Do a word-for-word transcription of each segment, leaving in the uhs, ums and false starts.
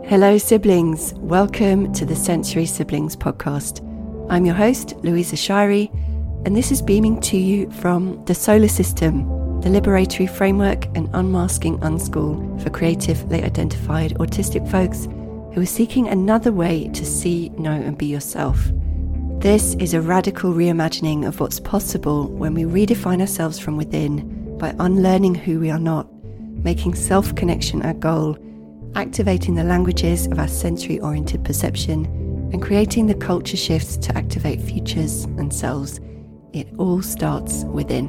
Hello siblings, welcome to the Sensory Siblings podcast. I'm your host, Louisa Shirey, and this is beaming to you from the Solar System, the Liberatory Framework and Unmasking Unschool for creatively identified autistic folks who are seeking another way to see, know and be yourself. This is a radical reimagining of what's possible when we redefine ourselves from within by unlearning who we are not, making self-connection our goal, activating the languages of our sensory-oriented perception, and creating the culture shifts to activate futures and selves. It all starts within.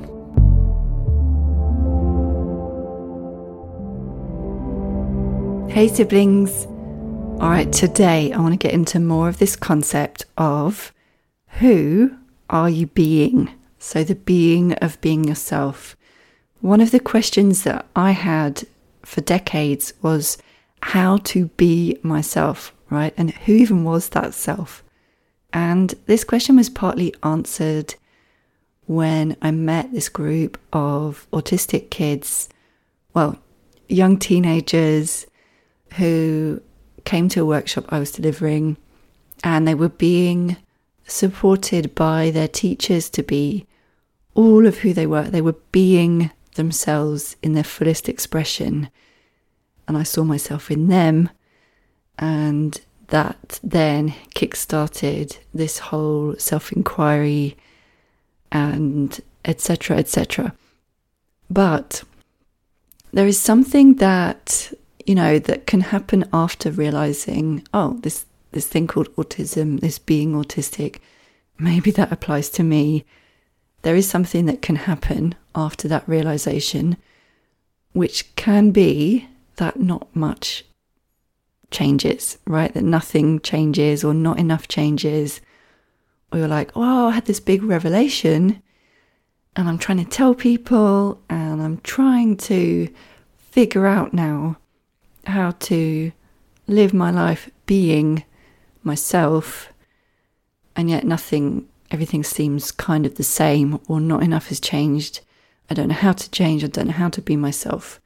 Hey siblings! Alright, today I want to get into more of this concept of who are you being? So the being of being yourself. One of the questions that I had for decades was how to be myself, right? And who even was that self? And this question was partly answered when I met this group of autistic kids, well, young teenagers who came to a workshop I was delivering, and they were being supported by their teachers to be all of who they were. They were being themselves in their fullest expression. And I saw myself in them, and that then kick-started this whole self-inquiry and et cetera, et cetera. But there is something that, you know, that can happen after realizing, oh, this, this thing called autism, this being autistic, maybe that applies to me. There is something that can happen after that realization, which can be that not much changes, right? That nothing changes or not enough changes. Or you're like, oh, I had this big revelation and I'm trying to tell people and I'm trying to figure out now how to live my life being myself, and yet nothing, everything seems kind of the same, or not enough has changed. I don't know how to change. I don't know how to be myself.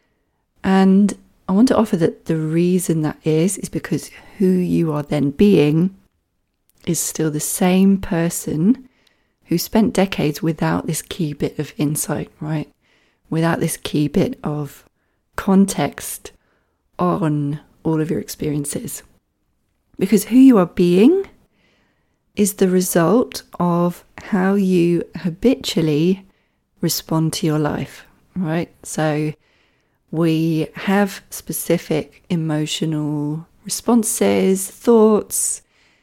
And I want to offer that the reason that is, is because who you are then being is still the same person who spent decades without this key bit of insight, right? Without this key bit of context on all of your experiences. Because who you are being is the result of how you habitually respond to your life, right? So we have specific emotional responses, thoughts,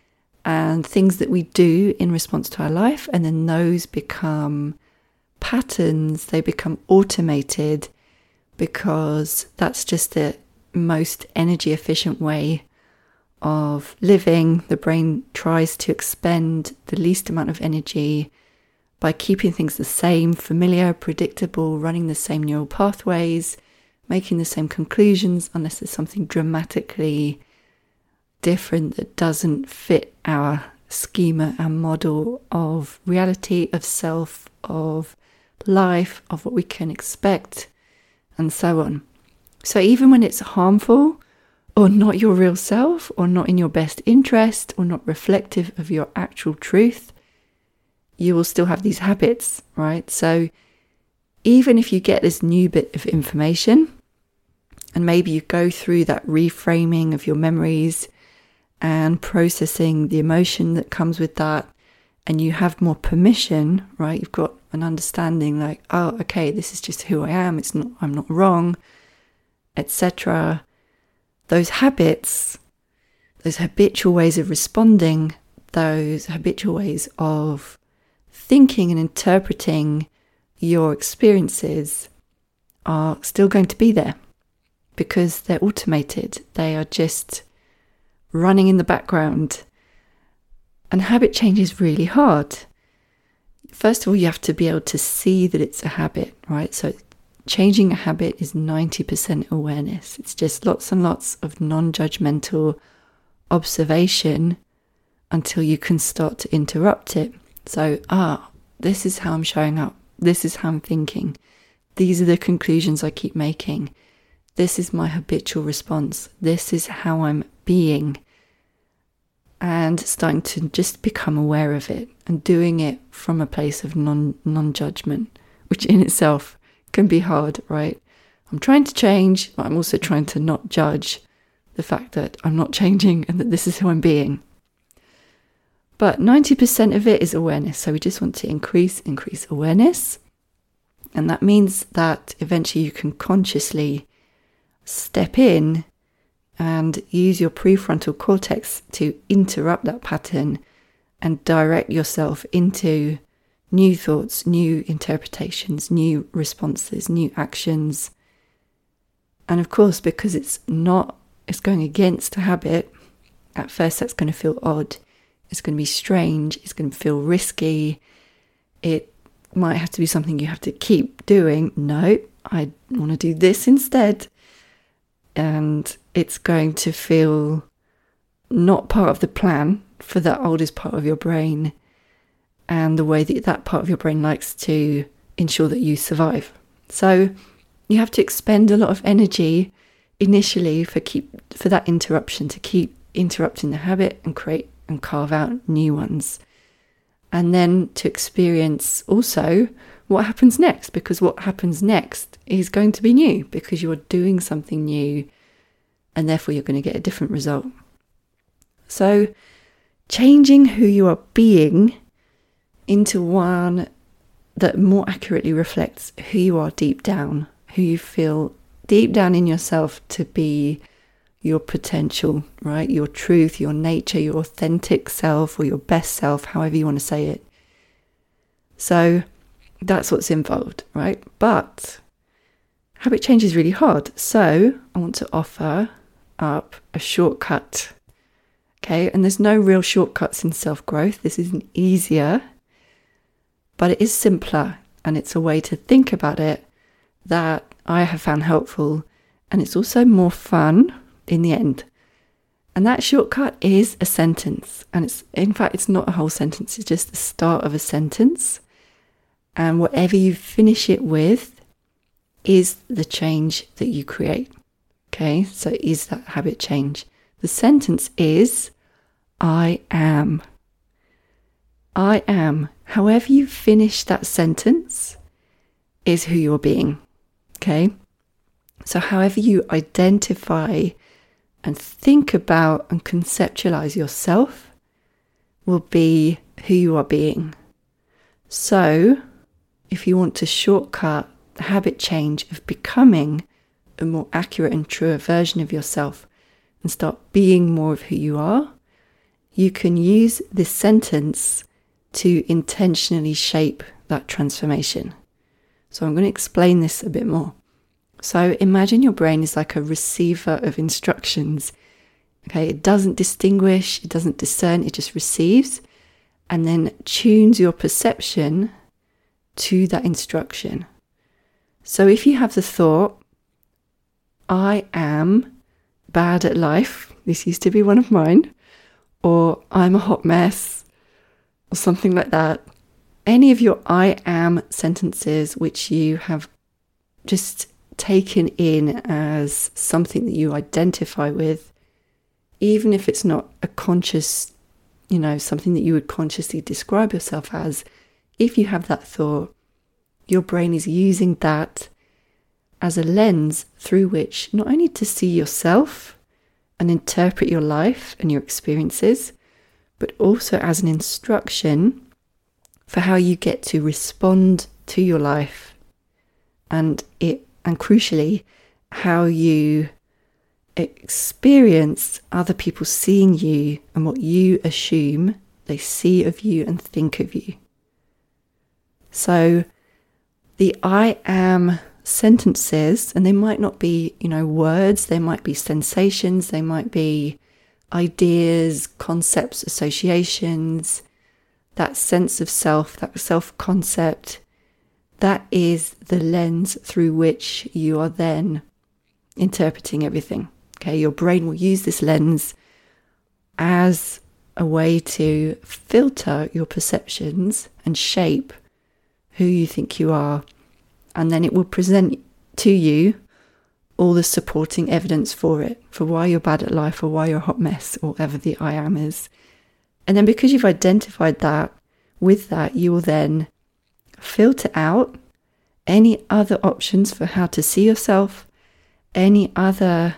and things that we do in response to our life, and then those become patterns, they become automated, because that's just the most energy efficient way of living. The brain tries to expend the least amount of energy by keeping things the same, familiar, predictable, running the same neural pathways, making the same conclusions, unless there's something dramatically different that doesn't fit our schema, our model of reality, of self, of life, of what we can expect, and so on. So even when it's harmful, or not your real self, or not in your best interest, or not reflective of your actual truth, you will still have these habits, right? So even if you get this new bit of information, and maybe you go through that reframing of your memories and processing the emotion that comes with that, and you have more permission, right? You've got an understanding like, oh, okay, this is just who I am. It's not, I'm not wrong, et cetera. Those habits, those habitual ways of responding, those habitual ways of thinking and interpreting your experiences are still going to be there because they're automated. They are just running in the background. And habit change is really hard. First of all, you have to be able to see that it's a habit, right? So changing a habit is ninety percent awareness. It's just lots and lots of non-judgmental observation until you can start to interrupt it. So, ah, this is how I'm showing up. This is how I'm thinking. These are the conclusions I keep making. This is my habitual response. This is how I'm being. And starting to just become aware of it and doing it from a place of non, non-judgment, which in itself can be hard, right? I'm trying to change, but I'm also trying to not judge the fact that I'm not changing and that this is who I'm being. But ninety percent of it is awareness. So we just want to increase, increase awareness. And that means that eventually you can consciously step in and use your prefrontal cortex to interrupt that pattern and direct yourself into new thoughts, new interpretations, new responses, new actions. And of course, because it's not, it's going against a habit, at first that's going to feel odd. It's going to be strange. It's going to feel risky. It might have to be something you have to keep doing. No, I want to do this instead. And it's going to feel not part of the plan for that oldest part of your brain and the way that that part of your brain likes to ensure that you survive. So you have to expend a lot of energy initially for keep for that interruption, to keep interrupting the habit and create and carve out new ones. And then to experience also what happens next, because what happens next is going to be new because you're doing something new and therefore you're going to get a different result. So changing who you are being into one that more accurately reflects who you are deep down, who you feel deep down in yourself to be your potential, right? Your truth, your nature, your authentic self or your best self, however you want to say it. So that's what's involved, right? But habit change is really hard. So I want to offer up a shortcut. Okay, and there's no real shortcuts in self-growth. This isn't easier, but it is simpler, and it's a way to think about it that I have found helpful, and it's also more fun in the end. And that shortcut is a sentence, and it's in fact it's not a whole sentence, it's just the start of a sentence, and whatever you finish it with is the change that you create. Okay, so is that habit change? The sentence is I am. I am. However you finish that sentence is who you're being. Okay, so however you identify and think about and conceptualize yourself will be who you are being. So if you want to shortcut the habit change of becoming a more accurate and truer version of yourself and start being more of who you are, you can use this sentence to intentionally shape that transformation. So I'm going to explain this a bit more. So imagine your brain is like a receiver of instructions. Okay, it doesn't distinguish, it doesn't discern, it just receives and then tunes your perception to that instruction. So if you have the thought, I am bad at life, this used to be one of mine, or I'm a hot mess, or something like that, any of your I am sentences which you have just taken in as something that you identify with, even if it's not a conscious, you know, something that you would consciously describe yourself as, if you have that thought, your brain is using that as a lens through which not only to see yourself and interpret your life and your experiences, but also as an instruction for how you get to respond to your life and it, and crucially, how you experience other people seeing you and what you assume they see of you and think of you. So the I am sentences, and they might not be, you know, words, they might be sensations, they might be ideas, concepts, associations, that sense of self, that self-concept, that is the lens through which you are then interpreting everything. Okay, your brain will use this lens as a way to filter your perceptions and shape who you think you are. And then it will present to you all the supporting evidence for it, for why you're bad at life or why you're a hot mess or whatever the I am is. And then because you've identified that, with that, you will then filter out any other options for how to see yourself, any other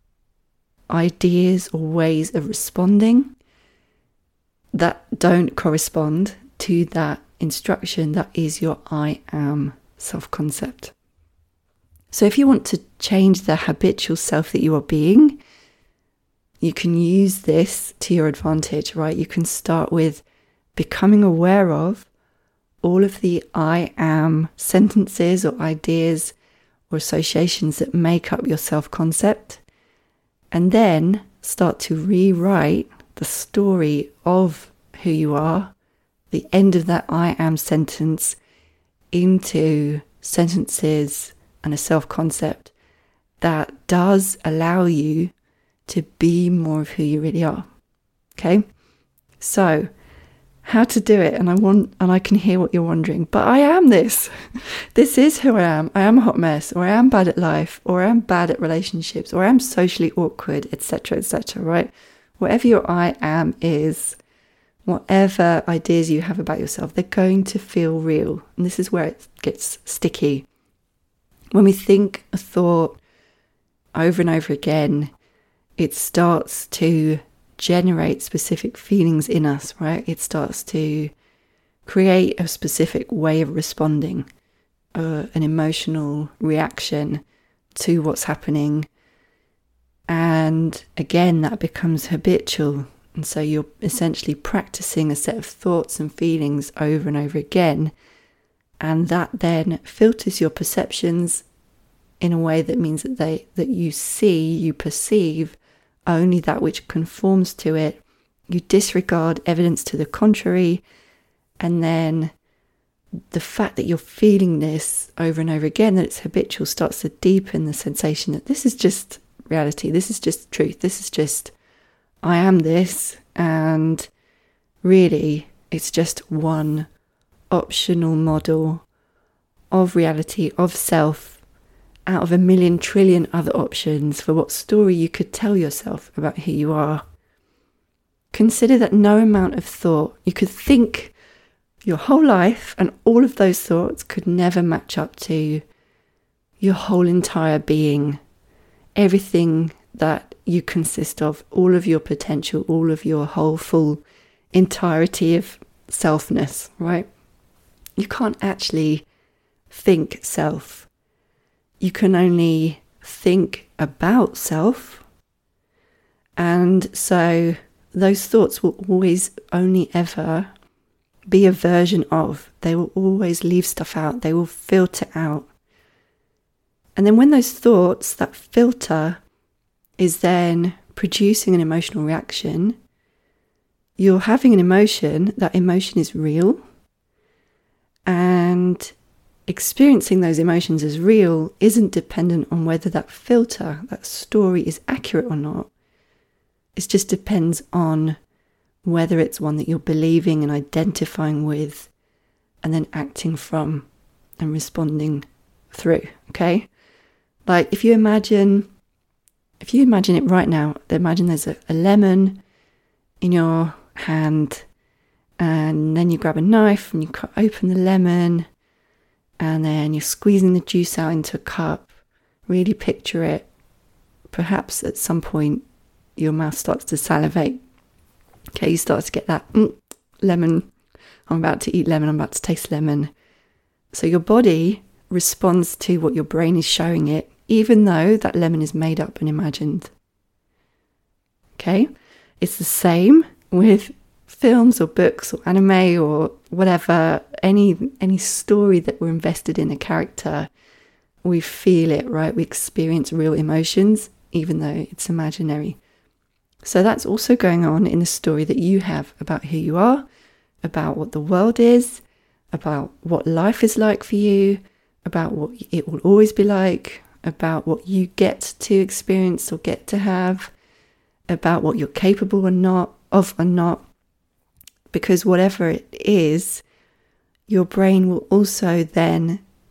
ideas or ways of responding that don't correspond to that instruction that is your I am self-concept. So if you want to change the habitual self that you are being, you can use this to your advantage, right? You can start with becoming aware of all of the I am sentences or ideas or associations that make up your self-concept, and then start to rewrite the story of who you are, the end of that I am sentence, into sentences and a self-concept that does allow you to be more of who you really are. Okay? So, how to do it, and I want, and I can hear what you're wondering, but I am this. This is who I am. I am a hot mess, or I am bad at life, or I am bad at relationships, or I am socially awkward, et cetera, et cetera, right? Whatever your I am is, whatever ideas you have about yourself, they're going to feel real. And this is where it gets sticky. When we think a thought over and over again, it starts to generate specific feelings in us, right? It starts to create a specific way of responding, uh, an emotional reaction to what's happening. And again, that becomes habitual. And so you're essentially practicing a set of thoughts and feelings over and over again. And that then filters your perceptions in a way that means that they that you see, you perceive only that which conforms to it. You disregard evidence to the contrary. And then the fact that you're feeling this over and over again, that it's habitual, starts to deepen the sensation that this is just reality. This is just truth. This is just, I am this. And really, it's just one optional model of reality, of self, out of a million trillion other options for what story you could tell yourself about who you are. Consider that no amount of thought, you could think your whole life and all of those thoughts could never match up to your whole entire being, everything that you consist of, all of your potential, all of your whole full entirety of selfness, right? You can't actually think self. You can only think about self. And so those thoughts will always only ever be a version of. They will always leave stuff out. They will filter out. And then when those thoughts, that filter, is then producing an emotional reaction, you're having an emotion. That emotion is real. And experiencing those emotions as real isn't dependent on whether that filter, that story, is accurate or not. It just depends on whether it's one that you're believing and identifying with and then acting from and responding through, okay? Like if you imagine, if you imagine it right now, imagine there's a, a lemon in your hand, and then you grab a knife and you cut open the lemon, and then you're squeezing the juice out into a cup. Really picture it. Perhaps at some point your mouth starts to salivate. Okay, you start to get that mm, lemon. I'm about to eat lemon. I'm about to taste lemon. So your body responds to what your brain is showing it, even though that lemon is made up and imagined. Okay? It's the same with films or books or anime or whatever, any any story that we're invested in, a character, we feel it, right? We experience real emotions, even though it's imaginary. So that's also going on in the story that you have about who you are, about what the world is, about what life is like for you, about what it will always be like, about what you get to experience or get to have, about what you're capable or not of or not. Because whatever it is, your brain will also then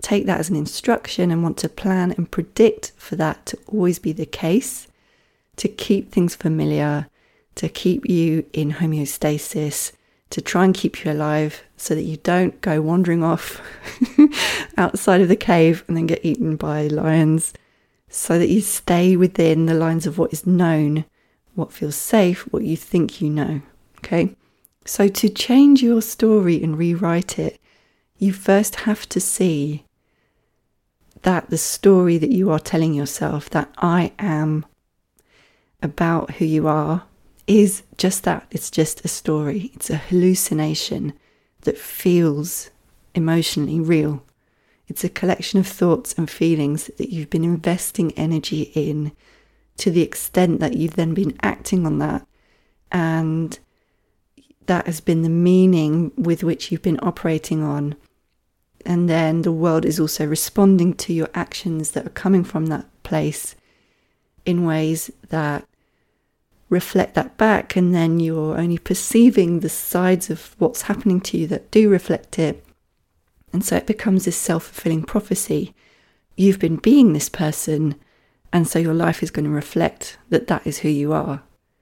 take that as an instruction and want to plan and predict for that to always be the case, to keep things familiar, to keep you in homeostasis, to try and keep you alive so that you don't go wandering off outside of the cave and then get eaten by lions, so that you stay within the lines of what is known, what feels safe, what you think you know. Okay? So to change your story and rewrite it, you first have to see that the story that you are telling yourself, that I am about who you are, is just that. It's just a story. It's a hallucination that feels emotionally real. It's a collection of thoughts and feelings that you've been investing energy in to the extent that you've then been acting on that, and that has been the meaning with which you've been operating on. And then the world is also responding to your actions that are coming from that place in ways that reflect that back, and then you're only perceiving the sides of what's happening to you that do reflect it. And so it becomes this self-fulfilling prophecy. You've been being this person, and so your life is going to reflect that that is who you are.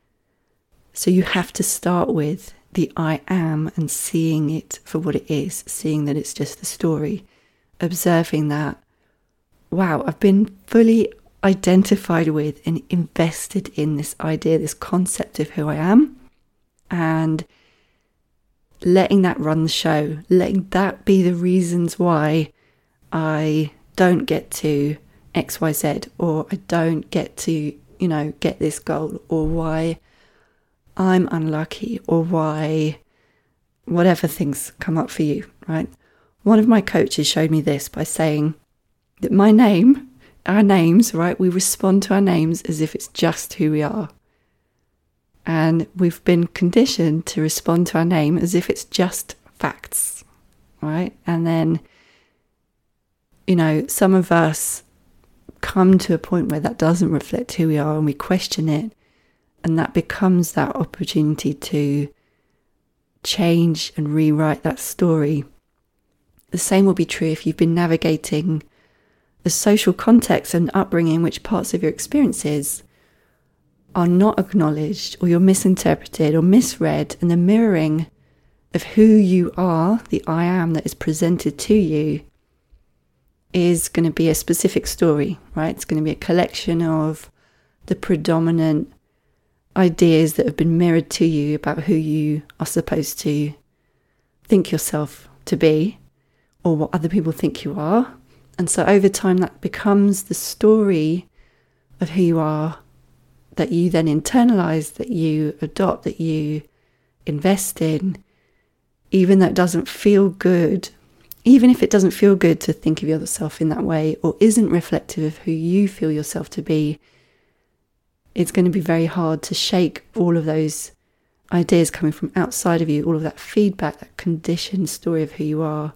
So you have to start with the I am and seeing it for what it is, seeing that it's just a story, observing that, wow, I've been fully identified with and invested in this idea, this concept of who I am, and letting that run the show, letting that be the reasons why I don't get to X Y Z, or I don't get to, you know, get this goal, or why I'm unlucky, or why whatever things come up for you, right? One of my coaches showed me this by saying that my name, our names, right, we respond to our names as if it's just who we are. And we've been conditioned to respond to our name as if it's just facts, right? And then, you know, some of us come to a point where that doesn't reflect who we are, and we question it. And that becomes that opportunity to change and rewrite that story. The same will be true if you've been navigating a social context and upbringing in which parts of your experiences are not acknowledged, or you're misinterpreted or misread, and the mirroring of who you are, the I am that is presented to you, is going to be a specific story, right? It's going to be a collection of the predominant ideas that have been mirrored to you about who you are supposed to think yourself to be, or what other people think you are. And so over time that becomes the story of who you are, that you then internalize, that you adopt, that you invest in, even though it doesn't feel good. Even if it doesn't feel good to think of yourself in that way, or isn't reflective of who you feel yourself to be, it's going to be very hard to shake all of those ideas coming from outside of you, all of that feedback, that conditioned story of who you are,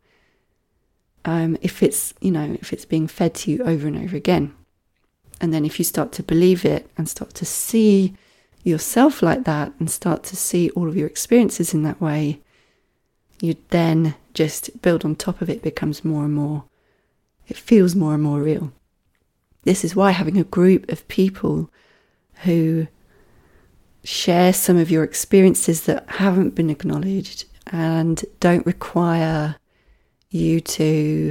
um, if it's, you know, if it's being fed to you over and over again. And then if you start to believe it and start to see yourself like that, and start to see all of your experiences in that way, you then just build on top of it. Becomes more and more, it feels more and more real. This is why having a group of people who share some of your experiences that haven't been acknowledged and don't require you to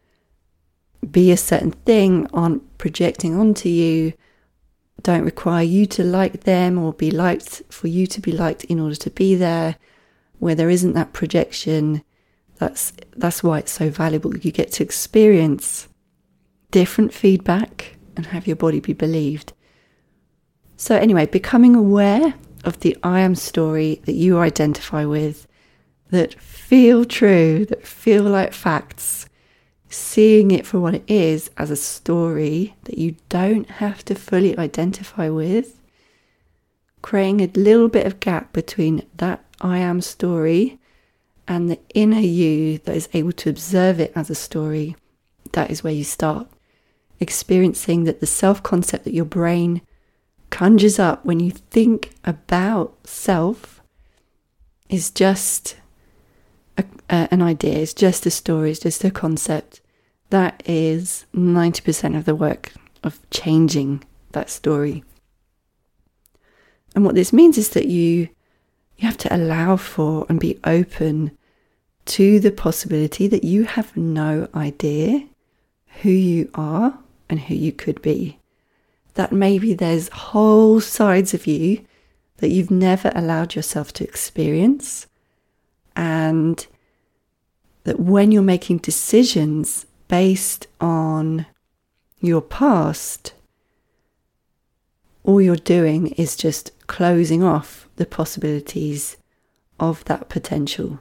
be a certain thing, aren't projecting onto you, don't require you to like them or be liked for you to be liked in order to be there, where there isn't that projection. That's that's why it's so valuable. You get to experience different feedback and have your body be believed. So anyway, becoming aware of the I am story that you identify with, that feel true, that feel like facts, seeing it for what it is, as a story that you don't have to fully identify with, creating a little bit of gap between that I am story and the inner you that is able to observe it as a story. That is where you start experiencing that the self-concept that your brain conjures up when you think about self is just a, uh, an idea, it's just a story, it's just a concept, That is ninety percent of the work of changing that story. And what this means is that you you have to allow for and be open to the possibility that you have no idea who you are and who you could be. That maybe there's whole sides of you that you've never allowed yourself to experience, and that when you're making decisions based on your past, all you're doing is just closing off the possibilities of that potential.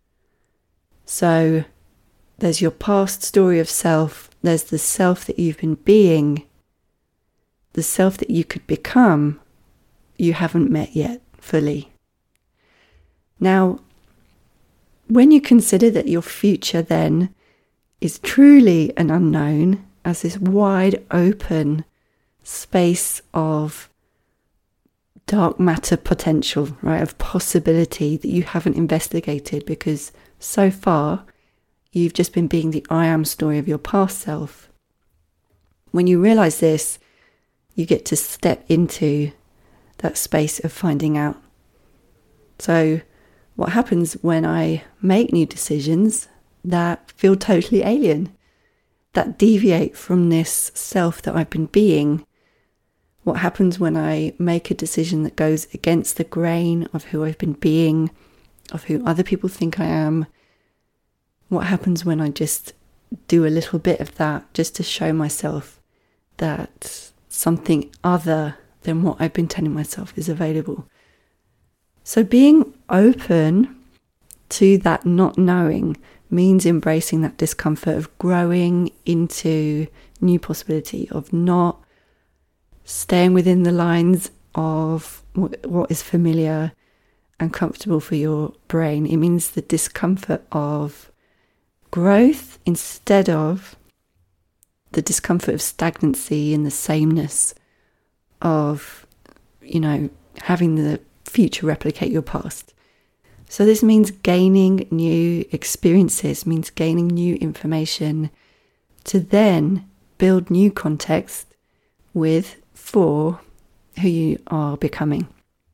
So there's your past story of self, there's the self that you've been being, the self that you could become, you haven't met yet fully. Now, when you consider that your future then is truly an unknown, as this wide open space of dark matter potential, right, of possibility that you haven't investigated because so far you've just been being the I am story of your past self. When you realize this, you get to step into that space of finding out. So what happens when I make new decisions that feel totally alien, that deviate from this self that I've been being? What happens when I make a decision that goes against the grain of who I've been being, of who other people think I am? What happens when I just do a little bit of that just to show myself that something other than what I've been telling myself is available? So being open to that not knowing means embracing that discomfort of growing into new possibility, of not staying within the lines of what is familiar and comfortable for your brain. It means the discomfort of growth instead of the discomfort of stagnancy and the sameness of, you know, having the future replicate your past. So this means gaining new experiences, means gaining new information to then build new context with for who you are becoming.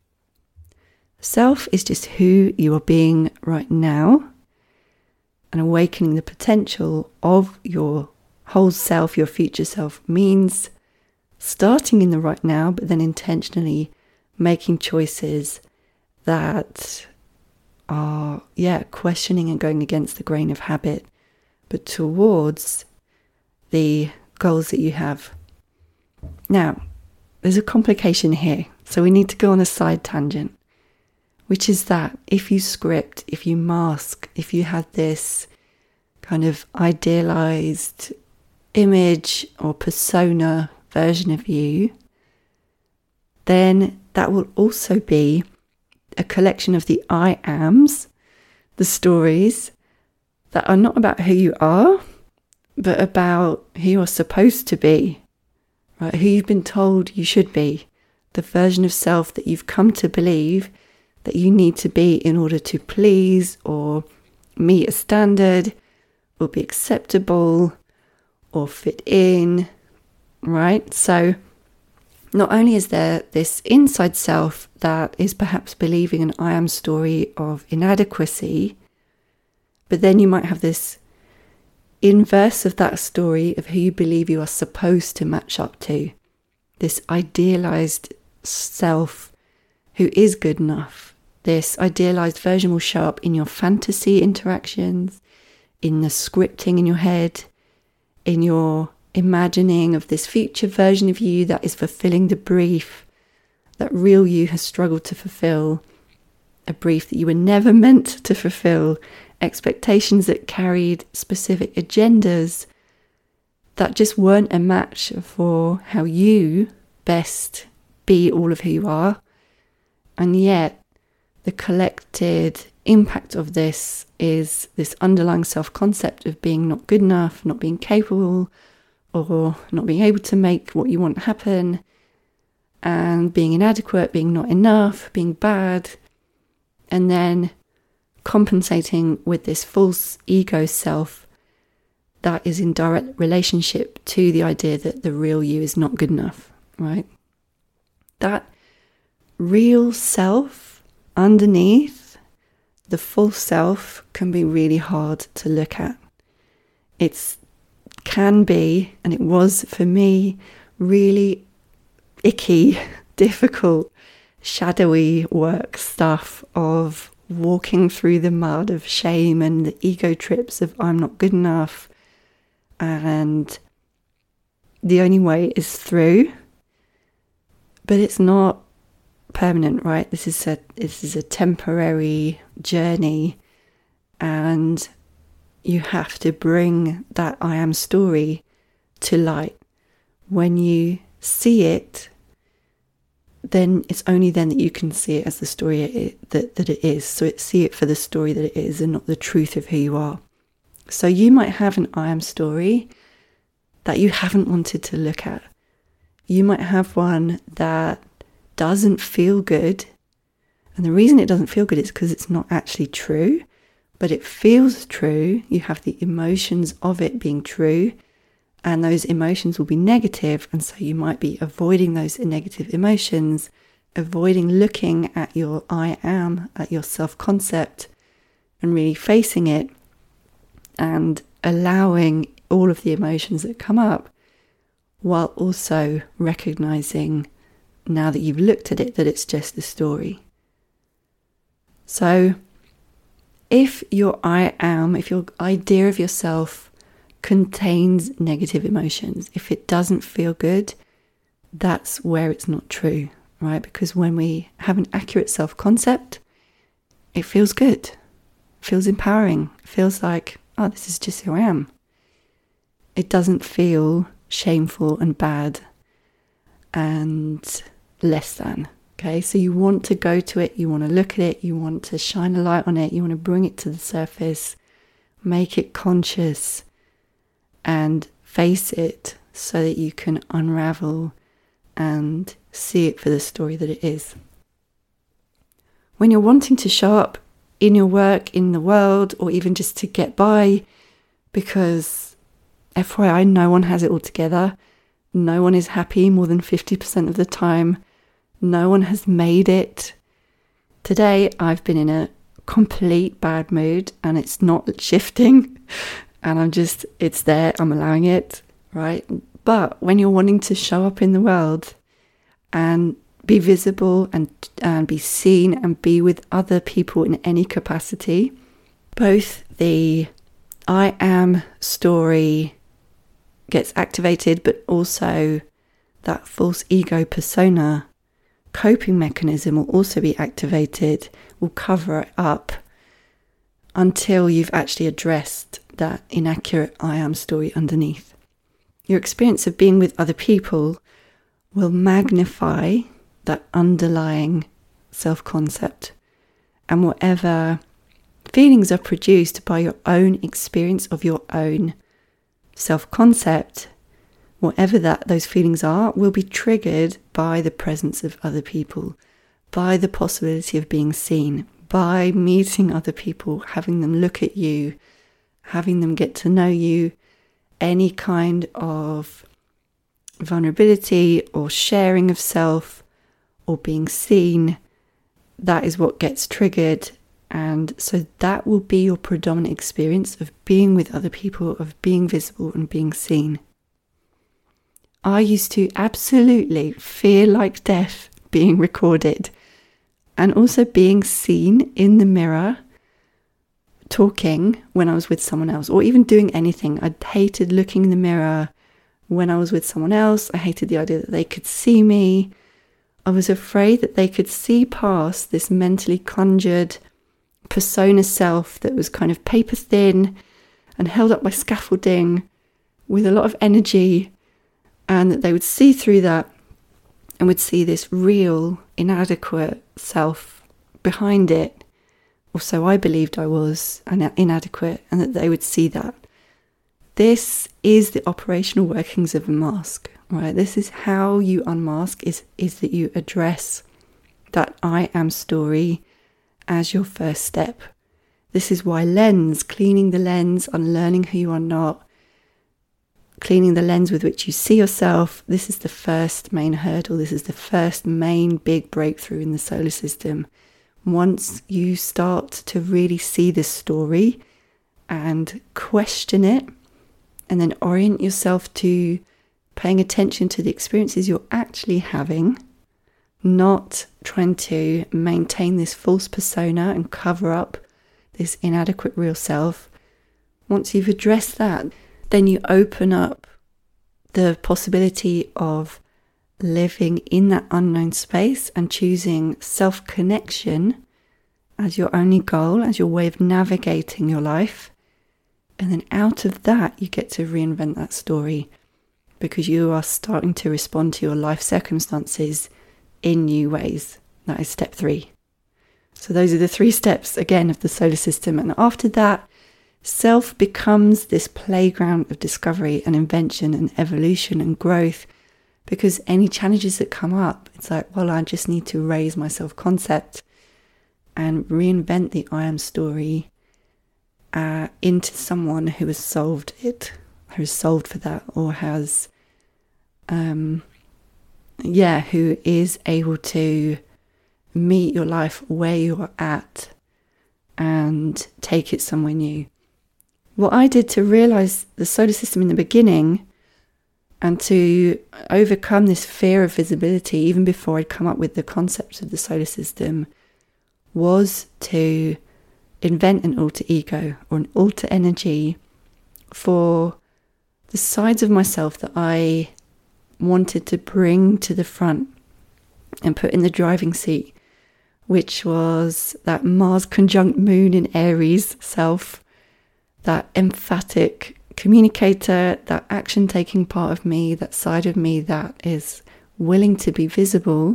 Self is just who you are being right now, and awakening the potential of your whole self, your future self, means starting in the right now, but then intentionally making choices that are, yeah, questioning and going against the grain of habit, but towards the goals that you have. Now, there's a complication here, so we need to go on a side tangent, which is that if you script, if you mask, if you had this kind of idealized image or persona version of you, then that will also be a collection of the I ams, the stories that are not about who you are, but about who you're supposed to be, right? Who you've been told you should be, the version of self that you've come to believe that you need to be in order to please or meet a standard or be acceptable or fit in, right? So not only is there this inside self that is perhaps believing an I am story of inadequacy, but then you might have this inverse of that story of who you believe you are supposed to match up to, this idealized self who is good enough. This idealized version will show up in your fantasy interactions, in the scripting in your head, in your imagining of this future version of you that is fulfilling the brief that real you has struggled to fulfill, a brief that you were never meant to fulfill, expectations that carried specific agendas that just weren't a match for how you best be all of who you are. And yet the collected impact of this is this underlying self-concept of being not good enough, not being capable, or not being able to make what you want happen, and being inadequate, being not enough, being bad, and then compensating with this false ego self that is in direct relationship to the idea that the real you is not good enough, right? That real self underneath the false self can be really hard to look at. It can be, and it was for me, really icky, difficult, shadowy work stuff of walking through the mud of shame and the ego trips of I'm not good enough, and the only way is through. But it's not permanent, right? This is a this is a temporary journey, and you have to bring that I am story to light. When you see it, then it's only then that you can see it as the story it, that, that it is. So it, see it for the story that it is and not the truth of who you are. So you might have an I am story that you haven't wanted to look at. You might have one that doesn't feel good. And the reason it doesn't feel good is because it's not actually true, but it feels true. You have the emotions of it being true, and those emotions will be negative. And so you might be avoiding those negative emotions, avoiding looking at your I am, at your self-concept, and really facing it and allowing all of the emotions that come up, while also recognizing, now that you've looked at it, that it's just a story. So if your I am, if your idea of yourself contains negative emotions, if it doesn't feel good, that's where it's not true, right? Because when we have an accurate self-concept, it feels good, it feels empowering, it feels like, oh, this is just who I am. It doesn't feel shameful and bad and less than. Okay, so you want to go to it, you want to look at it, you want to shine a light on it, you want to bring it to the surface, make it conscious, and face it so that you can unravel and see it for the story that it is. When you're wanting to show up in your work, in the world, or even just to get by, because F Y I, no one has it all together, no one is happy more than fifty percent of the time, no one has made it. Today I've been in a complete bad mood and it's not shifting, and I'm just, it's there, I'm allowing it, right? But when you're wanting to show up in the world and be visible and, and be seen and be with other people in any capacity, both the I am story gets activated, but also that false ego persona coping mechanism will also be activated, will cover it up until you've actually addressed that inaccurate I am story underneath. Your experience of being with other people will magnify that underlying self-concept, and whatever feelings are produced by your own experience of your own self-concept, whatever that those feelings are, will be triggered by the presence of other people, by the possibility of being seen, by meeting other people, having them look at you, having them get to know you, any kind of vulnerability or sharing of self or being seen, that is what gets triggered. And so that will be your predominant experience of being with other people, of being visible and being seen. I used to absolutely feel like death being recorded and also being seen in the mirror talking when I was with someone else, or even doing anything. I hated looking in the mirror when I was with someone else. I hated the idea that they could see me. I was afraid that they could see past this mentally conjured persona self that was kind of paper thin and held up by scaffolding with a lot of energy, and that they would see through that and would see this real inadequate self behind it, or so I believed I was inadequate, and that they would see that. This is the operational workings of a mask, right? This is how you unmask, is, is that you address that I am story as your first step. This is why lens, cleaning the lens, unlearning who you are not, cleaning the lens with which you see yourself, this is the first main hurdle. This is the first main big breakthrough in the solar system. Once you start to really see this story and question it, and then orient yourself to paying attention to the experiences you're actually having, not trying to maintain this false persona and cover up this inadequate real self. Once you've addressed that, then you open up the possibility of living in that unknown space and choosing self-connection as your only goal, as your way of navigating your life. And then out of that, you get to reinvent that story, because you are starting to respond to your life circumstances in new ways. That is step three. So those are the three steps, again, of the solar system. And after that, self becomes this playground of discovery and invention and evolution and growth, because any challenges that come up, it's like, well, I just need to raise my self-concept and reinvent the I am story uh, into someone who has solved it, who has solved for that, or has, um, yeah, who is able to meet your life where you're at and take it somewhere new. What I did to realize the solar system in the beginning and to overcome this fear of visibility, even before I'd come up with the concept of the solar system, was to invent an alter ego, or an alter energy, for the sides of myself that I wanted to bring to the front and put in the driving seat, which was that Mars conjunct Moon in Aries self, that emphatic communicator, that action-taking part of me, that side of me that is willing to be visible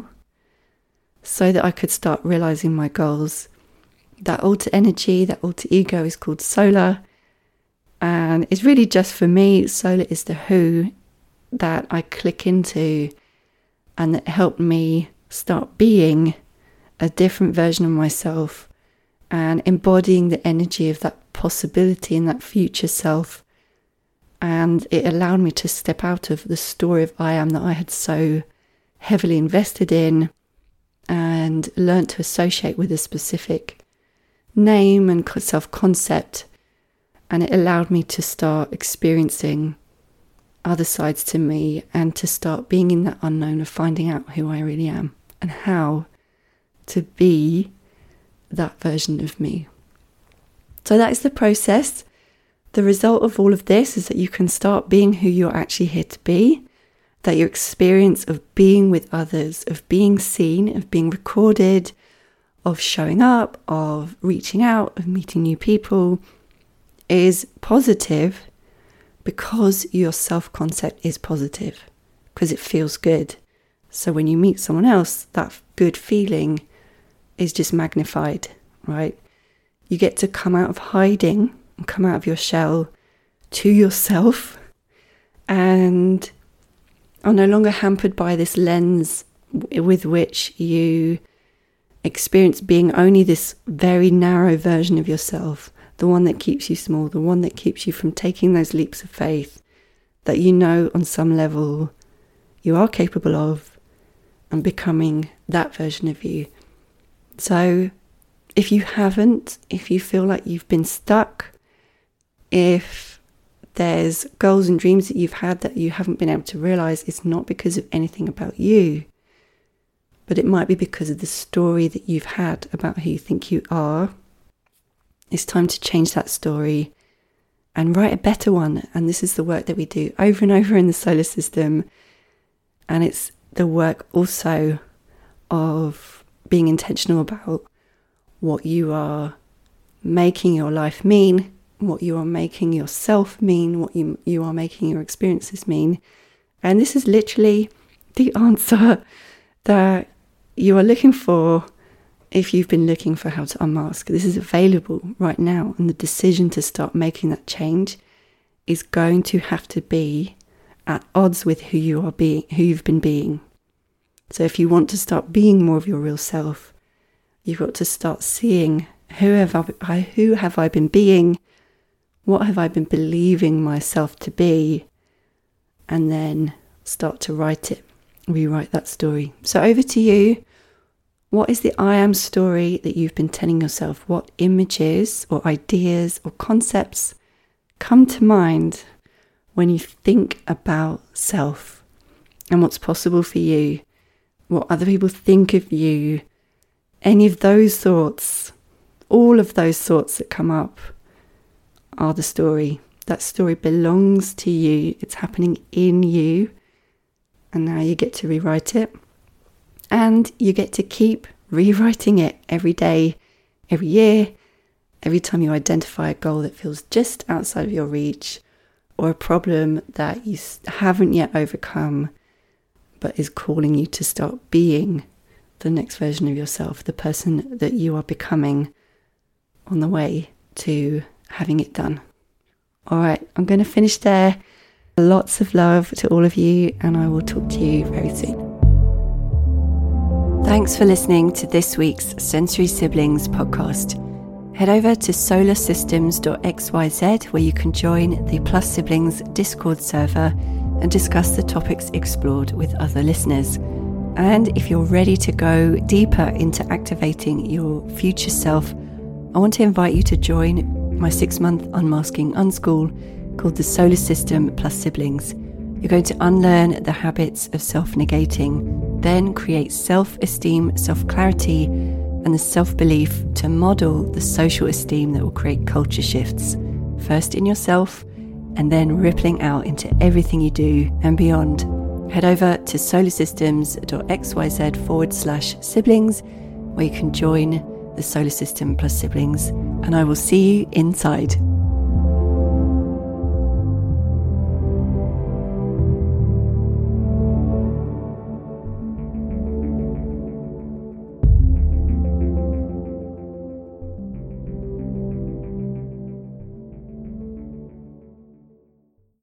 so that I could start realizing my goals. That alter energy, that alter ego is called solar, and it's really just, for me, solar is the who that I click into, and that helped me start being a different version of myself and embodying the energy of that possibility and that future self. And it allowed me to step out of the story of I am that I had so heavily invested in, and learn to associate with a specific name and self-concept. And it allowed me to start experiencing other sides to me, and to start being in that unknown of finding out who I really am and how to be that version of me. So that is the process. The result of all of this is that you can start being who you're actually here to be, that your experience of being with others, of being seen, of being recorded, of showing up, of reaching out, of meeting new people is positive, because your self-concept is positive, because it feels good. So when you meet someone else, that good feeling is just magnified, right? You get to come out of hiding and come out of your shell to yourself, and are no longer hampered by this lens with which you experience being only this very narrow version of yourself, the one that keeps you small, the one that keeps you from taking those leaps of faith that you know on some level you are capable of, and becoming that version of you. So if you haven't, if you feel like you've been stuck, if there's goals and dreams that you've had that you haven't been able to realize, it's not because of anything about you, but it might be because of the story that you've had about who you think you are. It's time to change that story and write a better one. And this is the work that we do over and over in the solar system. And it's the work also of being intentional about what you are making your life mean, what you are making yourself mean, what you, you are making your experiences mean. And this is literally the answer that you are looking for if you've been looking for how to unmask. This is available right now, and the decision to start making that change is going to have to be at odds with who you are being, who you've been being. So if you want to start being more of your real self, you've got to start seeing, who have I, who have I been being? What have I been believing myself to be? and then start to write it, rewrite that story. So over to you. What is the I am story that you've been telling yourself? What images or ideas or concepts come to mind when you think about self and what's possible for you, what other people think of you? Any of those thoughts, all of those thoughts that come up are the story. That story belongs to you. It's happening in you. And now you get to rewrite it. And you get to keep rewriting it every day, every year, every time you identify a goal that feels just outside of your reach, or a problem that you haven't yet overcome, but is calling you to start being the next version of yourself, the person that you are becoming on the way to having it done. All right, I'm going to finish there. Lots of love to all of you, and I will talk to you very soon. Thanks for listening to this week's Sensory Siblings podcast. Head over to solar systems dot x y z where you can join the Plus Siblings Discord server and discuss the topics explored with other listeners. And if you're ready to go deeper into activating your future self, I want to invite you to join my six-month Unmasking Unschool called the Solar System Plus Siblings. You're going to unlearn the habits of self-negating, then create self-esteem, self-clarity, and the self-belief to model the social esteem that will create culture shifts, first in yourself and then rippling out into everything you do and beyond. Head over to solar systems dot x y z forward slash siblings where you can join the Solar System Plus Siblings, and I will see you inside.